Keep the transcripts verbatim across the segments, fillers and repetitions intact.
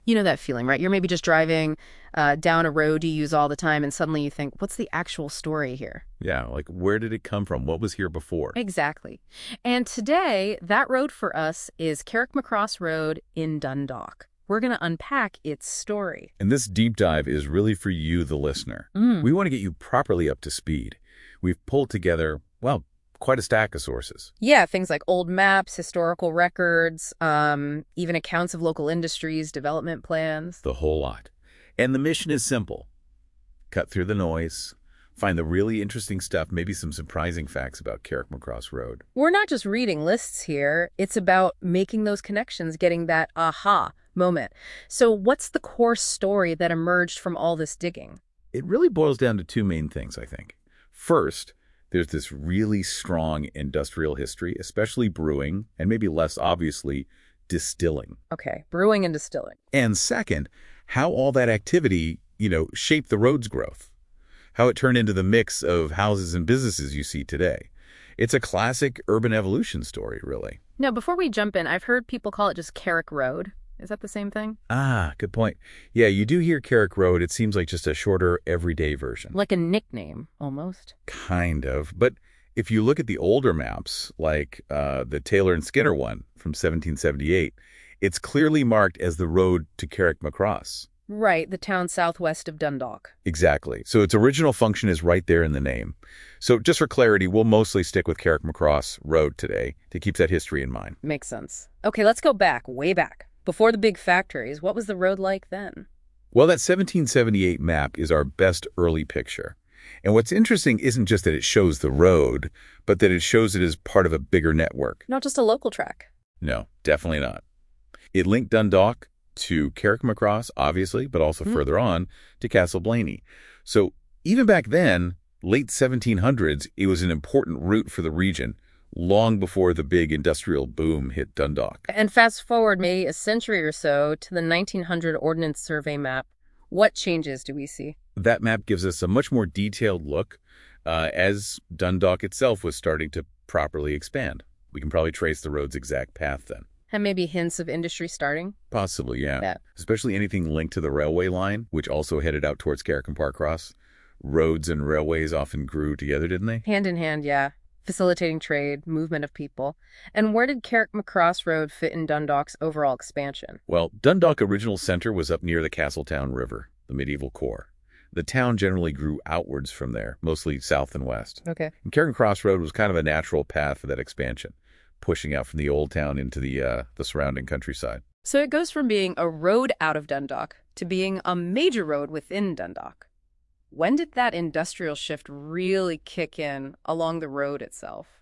You know that feeling, right? You're maybe just driving uh, down a road you use all the time, and suddenly you think, what's the actual story here? Yeah, like where did it come from? What was here before? Exactly. And today, that road for us is Carrickmacross Road in Dundalk. We're going to unpack its story. And this deep dive is really for you, the listener. Mm. We want to get you properly up to speed. We've pulled together, well, quite a stack of sources. Yeah, things like old maps, historical records, um, even accounts of local industries, development plans. The whole lot. And the mission is simple. Cut through the noise, find the really interesting stuff, maybe some surprising facts about Carrickmacross Road. We're not just reading lists here. It's about making those connections, getting that aha moment. So what's the core story that emerged from all this digging? It really boils down to two main things, I think. First, there's this really strong industrial history, especially brewing, and maybe less obviously, distilling. Okay, brewing and distilling. And second, how all that activity, you know, shaped the road's growth, how it turned into the mix of houses and businesses you see today. It's a classic urban evolution story, really. Now, before we jump in, I've heard people call it just Carrick Road. Is that the same thing? Ah, good point. Yeah, you do hear Carrick Road. It seems like just a shorter, everyday version. Like a nickname, almost. Kind of. But if you look at the older maps, like uh, the Taylor and Skinner one from seventeen seventy-eight, it's clearly marked as the road to Carrickmacross. Right, the town southwest of Dundalk. Exactly. So its original function is right there in the name. So just for clarity, we'll mostly stick with Carrickmacross Road today to keep that history in mind. Makes sense. Okay, let's go back, way back. Before the big factories, what was the road like then? Well, that seventeen seventy-eight map is our best early picture. And what's interesting isn't just that it shows the road, but that it shows it as part of a bigger network. Not just a local track. No, definitely not. It linked Dundalk to Carrickmacross, obviously, but also Mm. further on to Castleblaney. So even back then, late seventeen hundreds, it was an important route for the region, long before the big industrial boom hit Dundalk. And fast forward maybe a century or so to the nineteen hundred Ordnance Survey map. What changes do we see? That map gives us a much more detailed look uh, as Dundalk itself was starting to properly expand. We can probably trace the road's exact path then. And maybe hints of industry starting? Possibly, yeah. Yeah. Especially anything linked to the railway line, which also headed out towards Carrickmacross. Roads and railways often grew together, didn't they? Hand in hand, yeah. Facilitating trade, movement of people. And where did Carrickmacross Road fit in Dundalk's overall expansion? Well, Dundalk original center was up near the Castletown River, the medieval core. The town generally grew outwards from there, mostly south and west. Okay. And Carrickmacross Road was kind of a natural path for that expansion, pushing out from the old town into the uh, the surrounding countryside. So it goes from being a road out of Dundalk to being a major road within Dundalk. When did that industrial shift really kick in along the road itself?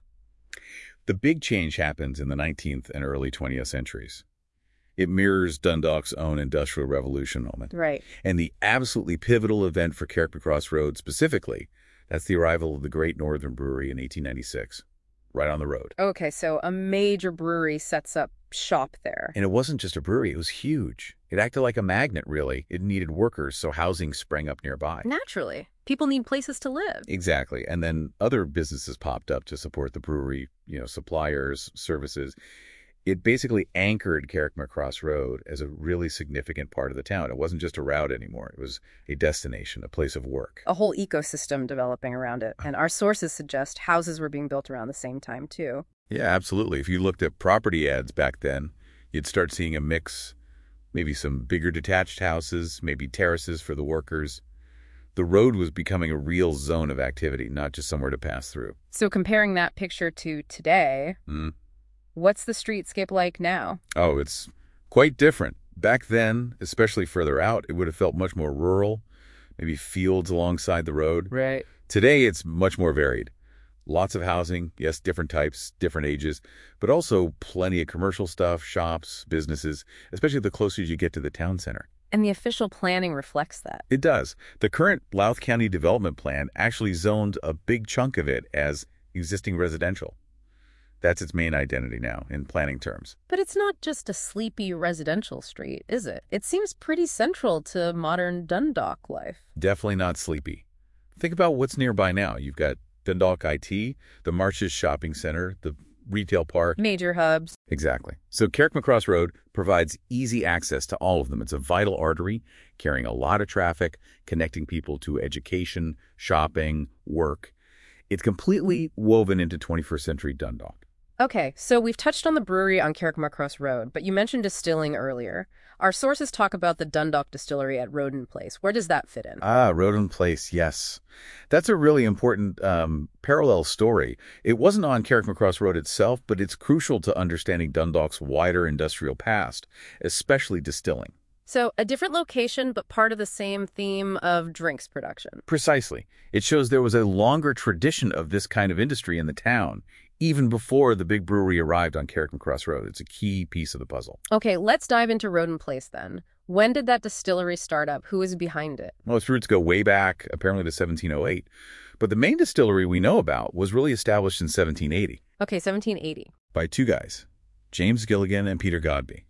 The big change happens in the nineteenth and early twentieth centuries. It mirrors Dundalk's own industrial revolution moment. Right. And the absolutely pivotal event for Carrickmacross Road specifically, that's the arrival of the Great Northern Brewery in eighteen ninety-six, right on the road. Okay, so a major brewery sets up shop there. And it wasn't just a brewery, it was huge. It acted like a magnet, really. It needed workers, so housing sprang up nearby. Naturally. People need places to live. Exactly. And then other businesses popped up to support the brewery, you know, suppliers, services. It basically anchored Carrickmacross Road as a really significant part of the town. It wasn't just a route anymore. It was a destination, a place of work. A whole ecosystem developing around it. And our sources suggest houses were being built around the same time, too. Yeah, absolutely. If you looked at property ads back then, you'd start seeing a mix, maybe some bigger detached houses, maybe terraces for the workers. The road was becoming a real zone of activity, not just somewhere to pass through. So comparing that picture to today, Mm. what's the streetscape like now? Oh, it's quite different. Back then, especially further out, it would have felt much more rural, maybe fields alongside the road. Right. Today, it's much more varied. Lots of housing, yes, different types, different ages, but also plenty of commercial stuff, shops, businesses, especially the closer you get to the town center. And the official planning reflects that. It does. The current Louth County Development Plan actually zoned a big chunk of it as existing residential. That's its main identity now in planning terms. But it's not just a sleepy residential street, is it? It seems pretty central to modern Dundalk life. Definitely not sleepy. Think about what's nearby now. You've got Dundalk I T, the Marches Shopping Center, the retail park. Major hubs. Exactly. So Carrickmacross Road provides easy access to all of them. It's a vital artery carrying a lot of traffic, connecting people to education, shopping, work. It's completely woven into twenty-first century Dundalk. Okay, so we've touched on the brewery on Carrickmacross Road, but you mentioned distilling earlier. Our sources talk about the Dundalk Distillery at Roden Place. Where does that fit in? Ah, Roden Place, yes. That's a really important um, parallel story. It wasn't on Carrickmacross Road itself, but it's crucial to understanding Dundalk's wider industrial past, especially distilling. So a different location, but part of the same theme of drinks production. Precisely. It shows there was a longer tradition of this kind of industry in the town, even before the big brewery arrived on Carrickmacross Road. It's a key piece of the puzzle. Okay, let's dive into Roden Place then. When did that distillery start up? Who is behind it? Well, its roots go way back, apparently to seventeen oh eight. But the main distillery we know about was really established in seventeen eighty. Okay, seventeen eighty. By two guys, James Gilligan and Peter Godbey.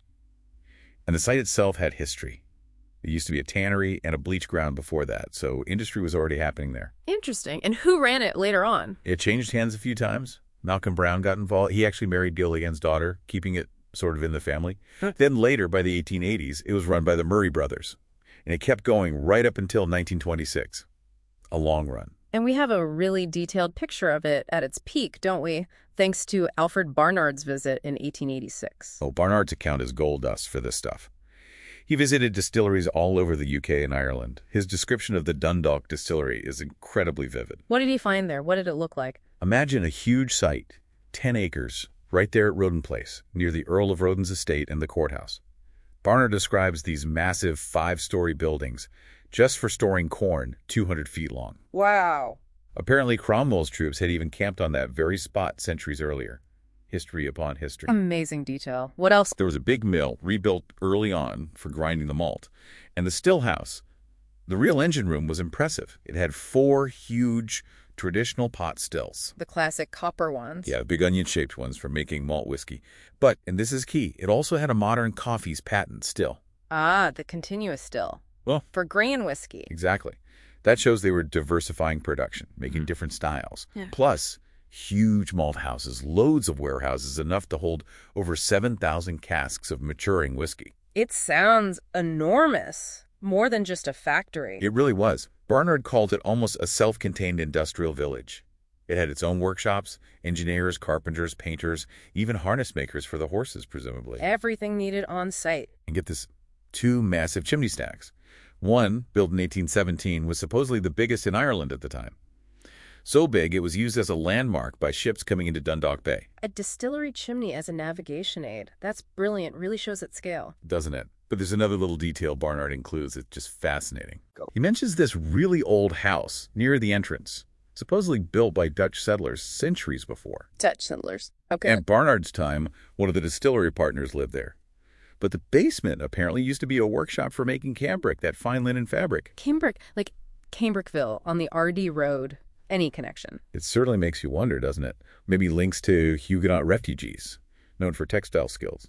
And the site itself had history. It used to be a tannery and a bleach ground before that, so industry was already happening there. Interesting. And who ran it later on? It changed hands a few times. Malcolm Brown got involved. He actually married Gilligan's daughter, keeping it sort of in the family. Huh. Then later, by the eighteen eighties, it was run by the Murray brothers. And it kept going right up until nineteen twenty-six. A long run. And we have a really detailed picture of it at its peak, don't we? Thanks to Alfred Barnard's visit in eighteen eighty-six. Oh, Barnard's account is gold dust for this stuff. He visited distilleries all over the U K and Ireland. His description of the Dundalk distillery is incredibly vivid. What did he find there? What did it look like? Imagine a huge site, ten acres, right there at Roden Place, near the Earl of Roden's estate and the courthouse. Barnard describes these massive five-story buildings just for storing corn two hundred feet long. Wow. Apparently, Cromwell's troops had even camped on that very spot centuries earlier. History upon history. Amazing detail. What else? There was a big mill rebuilt early on for grinding the malt. And the still house, the real engine room, was impressive. It had four huge traditional pot stills. The classic copper ones. Yeah, big onion-shaped ones for making malt whiskey. But, and this is key, it also had a modern coffee's patent still. Ah, the continuous still. Well, for grain whiskey. Exactly. That shows they were diversifying production, making different styles. Yeah. Plus, huge malt houses, loads of warehouses, enough to hold over seven thousand casks of maturing whiskey. It sounds enormous. More than just a factory. It really was. Barnard called it almost a self-contained industrial village. It had its own workshops, engineers, carpenters, painters, even harness makers for the horses, presumably. Everything needed on site. And get this, two massive chimney stacks. One, built in eighteen seventeen, was supposedly the biggest in Ireland at the time. So big, it was used as a landmark by ships coming into Dundalk Bay. A distillery chimney as a navigation aid. That's brilliant. Really shows its scale. Doesn't it? But there's another little detail Barnard includes that's just fascinating. He mentions this really old house near the entrance, supposedly built by Dutch settlers centuries before. Dutch settlers. Okay. At Barnard's time, one of the distillery partners lived there. But the basement apparently used to be a workshop for making cambric, that fine linen fabric. Cambric, like Cambrickville on the R D Road. Any connection? It certainly makes you wonder, doesn't it? Maybe links to Huguenot refugees, known for textile skills.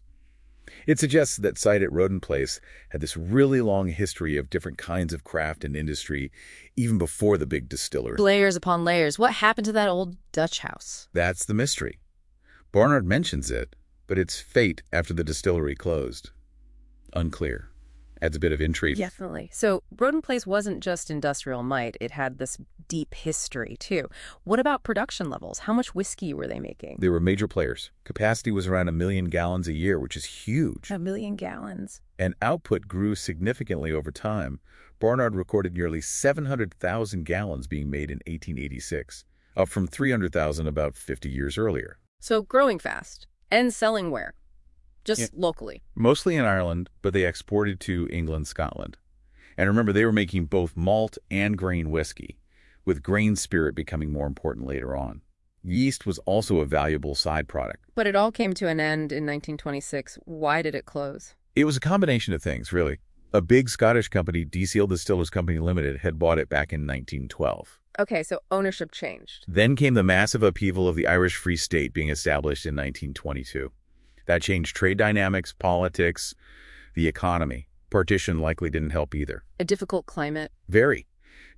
It suggests that site at Roden Place had this really long history of different kinds of craft and industry, even before the big distillery. Layers upon layers. What happened to that old Dutch house? That's the mystery. Barnard mentions it, but its fate after the distillery closed. Unclear. Adds a bit of intrigue. Definitely. So Roden Place wasn't just industrial might. It had this deep history, too. What about production levels? How much whiskey were they making? They were major players. Capacity was around a million gallons a year, which is huge. A million gallons. And output grew significantly over time. Barnard recorded nearly seven hundred thousand gallons being made in eighteen eighty-six, up from three hundred thousand about fifty years earlier. So growing fast. And selling where? Just yeah. locally. Mostly in Ireland, but they exported to England, Scotland. And remember, they were making both malt and grain whiskey, with grain spirit becoming more important later on. Yeast was also a valuable side product. But it all came to an end in nineteen twenty-six. Why did it close? It was a combination of things, really. A big Scottish company, D C L Distillers Company Limited, had bought it back in nineteen twelve. Okay, so ownership changed. Then came the massive upheaval of the Irish Free State being established in nineteen twenty-two. That changed trade dynamics, politics, the economy. Partition likely didn't help either. A difficult climate. Very.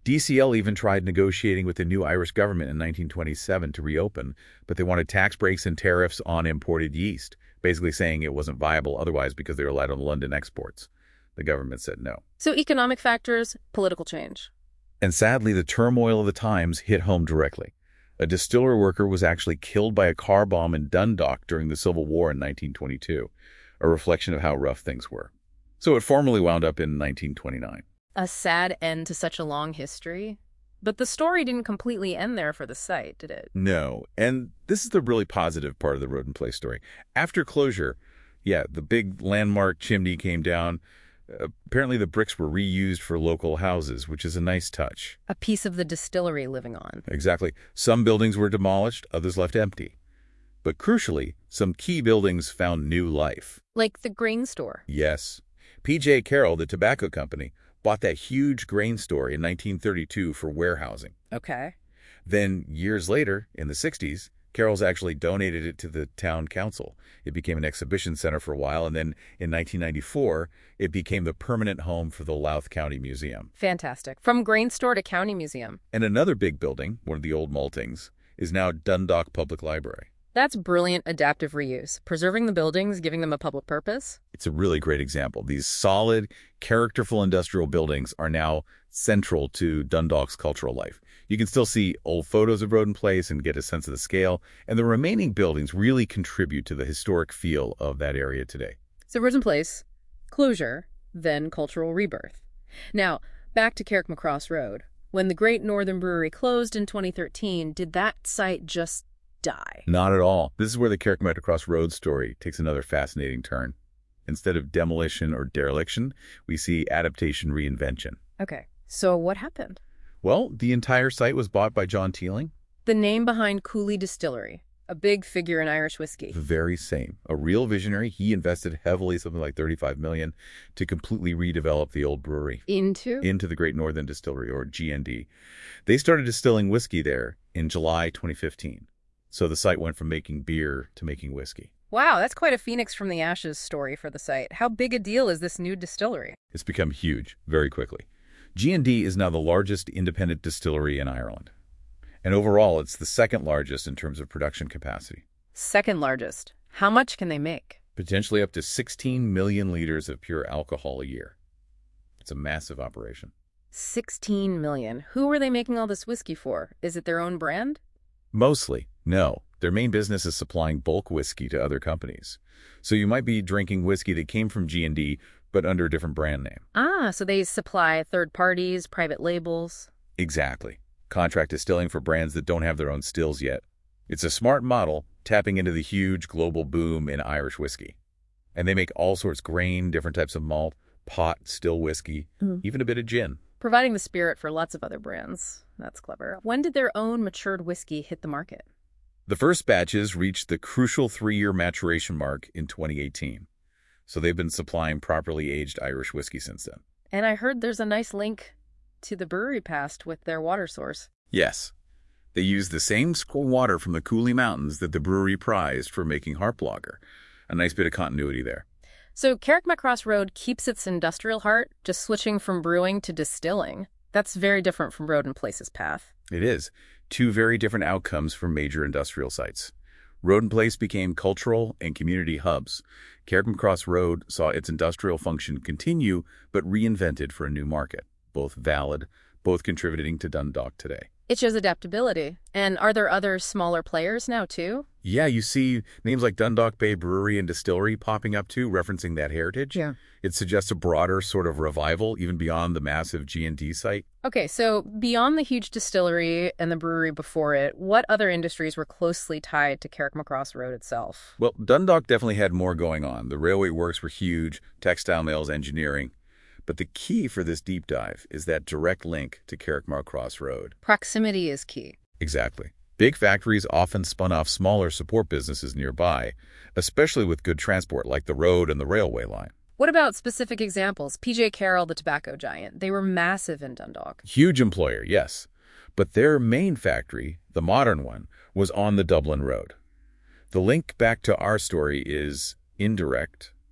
D C L even tried negotiating with the new Irish government in nineteen twenty-seven to reopen, but they wanted tax breaks and tariffs on imported yeast, basically saying it wasn't viable otherwise because they relied on London exports. The government said no. So economic factors, political change. And sadly, the turmoil of the times hit home directly. A distiller worker was actually killed by a car bomb in Dundalk during the Civil War in nineteen twenty-two, a reflection of how rough things were. So it formally wound up in nineteen twenty-nine. A sad end to such a long history. But the story didn't completely end there for the site, did it? No, and this is the really positive part of the Roden Place story. After closure, yeah, the big landmark chimney came down. Uh, apparently the bricks were reused for local houses, which is a nice touch. A piece of the distillery living on. Exactly. Some buildings were demolished, others left empty. But crucially, some key buildings found new life. Like the grain store. Yes. P J Carroll, the tobacco company, bought that huge grain store in nineteen thirty-two for warehousing. Okay. Then, years later, in the sixties, Carroll's actually donated it to the town council. It became an exhibition center for a while, and then in nineteen ninety-four, it became the permanent home for the Louth County Museum. Fantastic. From grain store to county museum. And another big building, one of the old maltings, is now Dundalk Public Library. That's brilliant adaptive reuse. Preserving the buildings, giving them a public purpose. It's a really great example. These solid, characterful industrial buildings are now central to Dundalk's cultural life. You can still see old photos of Roden Place and get a sense of the scale, and the remaining buildings really contribute to the historic feel of that area today. So Roden Place, closure, then cultural rebirth. Now, back to Carrickmacross Road. When the Great Northern Brewery closed in twenty thirteen, did that site just die? Not at all. This is where the Carrickmacross Road story takes another fascinating turn. Instead of demolition or dereliction, we see adaptation reinvention. Okay, so what happened? Well, the entire site was bought by John Teeling. The name behind Cooley Distillery, a big figure in Irish whiskey. The very same. A real visionary. He invested heavily, something like thirty-five million dollars, to completely redevelop the old brewery. Into? Into the Great Northern Distillery, or G N D. They started distilling whiskey there in July twenty fifteen. So the site went from making beer to making whiskey. Wow, that's quite a phoenix from the ashes story for the site. How big a deal is this new distillery? It's become huge very quickly. G N D is now the largest independent distillery in Ireland. And overall, it's the second largest in terms of production capacity. Second largest. How much can they make? Potentially up to sixteen million liters of pure alcohol a year. It's a massive operation. sixteen million. Who are they making all this whiskey for? Is it their own brand? Mostly, no. Their main business is supplying bulk whiskey to other companies. So you might be drinking whiskey that came from G N D, but under a different brand name. Ah, so they supply third parties, private labels. Exactly. Contract distilling for brands that don't have their own stills yet. It's a smart model, tapping into the huge global boom in Irish whiskey. And they make all sorts of grain, different types of malt, pot, still whiskey, mm. even a bit of gin. Providing the spirit for lots of other brands. That's clever. When did their own matured whiskey hit the market? The first batches reached the crucial three-year maturation mark in twenty eighteen. So they've been supplying properly aged Irish whiskey since then. And I heard there's a nice link to the brewery past with their water source. Yes. They use the same water from the Cooley Mountains that the brewery prized for making Harp Lager. A nice bit of continuity there. So Carrickmacross Road keeps its industrial heart, just switching from brewing to distilling. That's very different from Roden Place's path. It is. Two very different outcomes for major industrial sites. Roden Place became cultural and community hubs. Carrickmacross Road saw its industrial function continue, but reinvented for a new market. Both valid, both contributing to Dundalk today. It shows adaptability. And are there other smaller players now, too? Yeah, you see names like Dundalk Bay Brewery and Distillery popping up, too, referencing that heritage. Yeah. It suggests a broader sort of revival, even beyond the massive G N D site. Okay, so beyond the huge distillery and the brewery before it, what other industries were closely tied to Carrickmacross Road itself? Well, Dundalk definitely had more going on. The railway works were huge, textile mills, engineering. But the key for this deep dive is that direct link to Carrickmacross Road. Proximity is key. Exactly. Big factories often spun off smaller support businesses nearby, especially with good transport like the road and the railway line. What about specific examples? P J Carroll, the tobacco giant. They were massive in Dundalk. Huge employer, yes. But their main factory, the modern one, was on the Dublin Road. The link back to our story is indirect,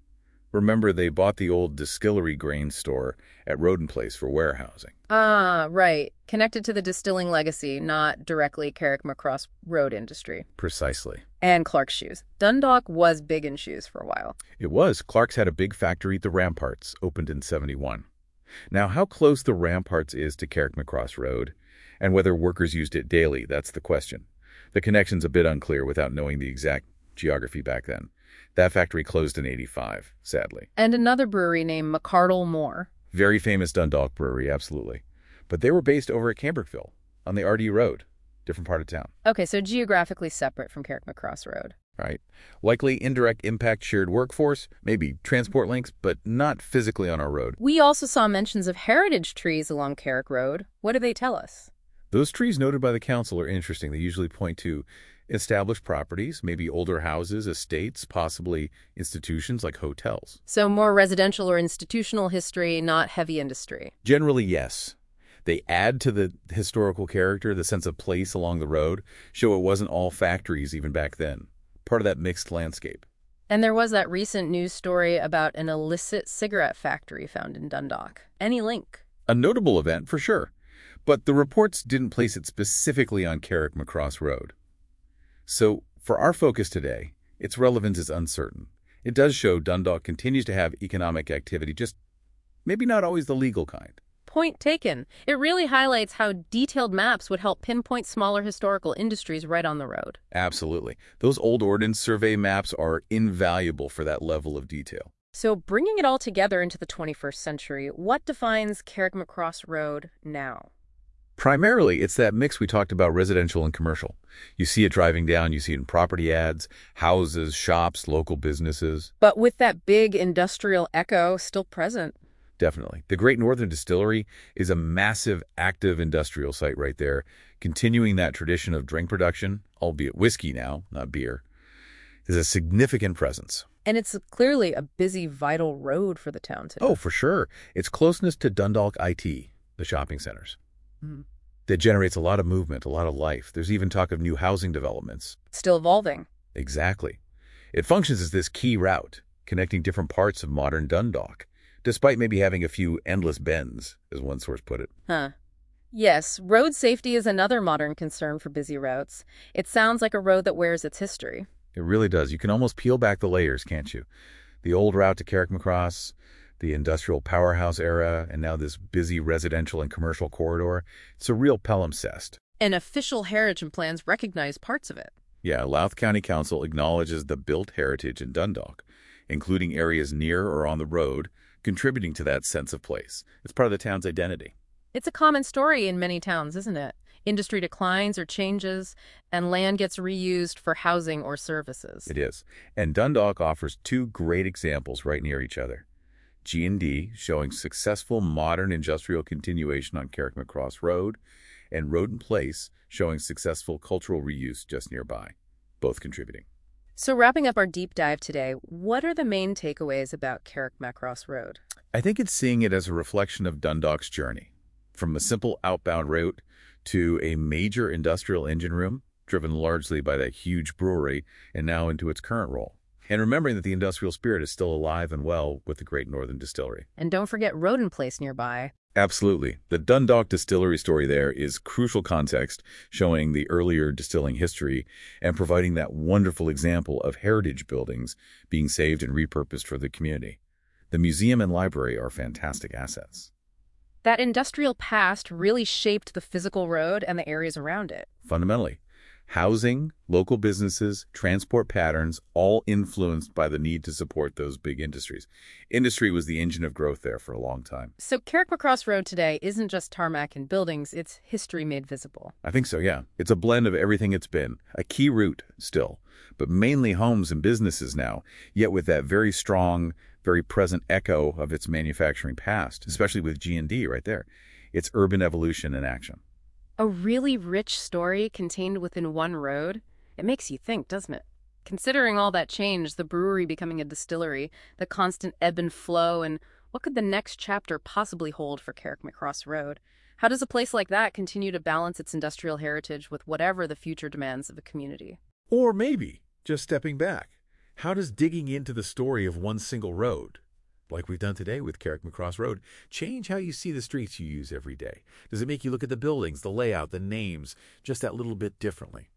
Remember, they bought the old distillery grain store at Roden Place for warehousing. Ah, right. Connected to the distilling legacy, not directly Carrickmacross Road industry. Precisely. And Clark's shoes. Dundalk was big in shoes for a while. It was. Clark's had a big factory at the Ramparts, opened in seventy-one. Now, how close the Ramparts is to Carrickmacross Road, and whether workers used it daily, that's the question. The connection's a bit unclear without knowing the exact geography back then. That factory closed in eighty-five, sadly. And another brewery named McArdle Moore. Very famous Dundalk brewery, absolutely. But they were based over at Camberville, on the Ardee Road, different part of town. Okay, so geographically separate from Carrickmacross Road. Right. Likely indirect impact shared workforce, maybe transport links, but not physically on our road. We also saw mentions of heritage trees along Carrick Road. What do they tell us? Those trees noted by the council are interesting. They usually point to established properties, maybe older houses, estates, possibly institutions like hotels. So more residential or institutional history, not heavy industry. Generally, yes. They add to the historical character, the sense of place along the road, show it wasn't all factories even back then. Part of that mixed landscape. And there was that recent news story about an illicit cigarette factory found in Dundalk. Any link? A notable event, for sure. But the reports didn't place it specifically on Carrickmacross Road. So, for our focus today, its relevance is uncertain. It does show Dundalk continues to have economic activity, just maybe not always the legal kind. Point taken. It really highlights how detailed maps would help pinpoint smaller historical industries right on the road. Absolutely. Those old ordnance survey maps are invaluable for that level of detail. So bringing it all together into the twenty-first century, what defines Carrickmacross Road now? Primarily, it's that mix we talked about, residential and commercial. You see it driving down, you see it in property ads, houses, shops, local businesses. But with that big industrial echo still present. Definitely. The Great Northern Distillery is a massive, active industrial site right there, continuing that tradition of drink production, albeit whiskey now, not beer. There's a significant presence. And it's clearly a busy, vital road for the town today. Oh, for sure. Its closeness to Dundalk I T, the shopping centers. Mm. That generates a lot of movement, a lot of life. There's even talk of new housing developments. Still evolving. Exactly. It functions as this key route, connecting different parts of modern Dundalk, despite maybe having a few endless bends, as one source put it. Huh. Yes, road safety is another modern concern for busy routes. It sounds like a road that wears its history. It really does. You can almost peel back the layers, can't you? The old route to Carrickmacross, the industrial powerhouse era, and now this busy residential and commercial corridor. It's a real palimpsest. And official heritage plans recognize parts of it. Yeah, Louth County Council acknowledges the built heritage in Dundalk, including areas near or on the road, contributing to that sense of place. It's part of the town's identity. It's a common story in many towns, isn't it? Industry declines or changes, and land gets reused for housing or services. It is. And Dundalk offers two great examples right near each other. G and D, showing successful modern industrial continuation on Carrickmacross Road, and Roden Place, showing successful cultural reuse just nearby, both contributing. So wrapping up our deep dive today, what are the main takeaways about Carrickmacross Road? I think it's seeing it as a reflection of Dundalk's journey, from a simple outbound route to a major industrial engine room, driven largely by that huge brewery, and now into its current role. And remembering that the industrial spirit is still alive and well with the Great Northern Distillery. And don't forget Roden Place nearby. Absolutely. The Dundalk Distillery story there is crucial context, showing the earlier distilling history and providing that wonderful example of heritage buildings being saved and repurposed for the community. The museum and library are fantastic assets. That industrial past really shaped the physical road and the areas around it. Fundamentally. Housing, local businesses, transport patterns, all influenced by the need to support those big industries. Industry was the engine of growth there for a long time. So Carrickmacross Road today isn't just tarmac and buildings, it's history made visible. I think so, yeah. It's a blend of everything it's been. A key route still, but mainly homes and businesses now, yet with that very strong, very present echo of its manufacturing past, especially with G and D right there. It's urban evolution in action. A really rich story contained within one road. It makes you think, doesn't it? Considering all that change, the brewery becoming a distillery, the constant ebb and flow, and what could the next chapter possibly hold for Carrickmacross Road? How does a place like that continue to balance its industrial heritage with whatever the future demands of the community? Or maybe, just stepping back, How does digging into the story of one single road, like we've done today with Carrickmacross Road, change how you see the streets you use every day? Does it make you look at the buildings, the layout, the names, just that little bit differently?